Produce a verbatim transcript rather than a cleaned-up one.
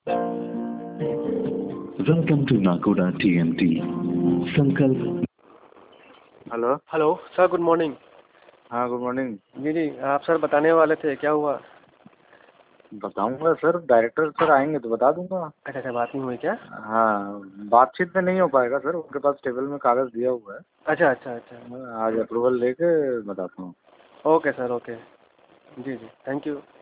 Welcome to Nakoda T M T. Sankalp. Hello. Hello sir, good morning. हाँ, good morning. जी जी, आप sir बताने वाले थे, क्या हुआ? बताऊंगा सर, डायरेक्टर सर आएंगे तो बता दूंगा। अच्छा अच्छा, बात नहीं हुई क्या? हाँ, बातचीत में नहीं हो पाएगा सर, उनके पास टेबल में कागज दिया हुआ है। अच्छा अच्छा अच्छा। आज अप्रूवल लेके बताता हूँ। Okay sir, okay. जी जी, थैंक यू।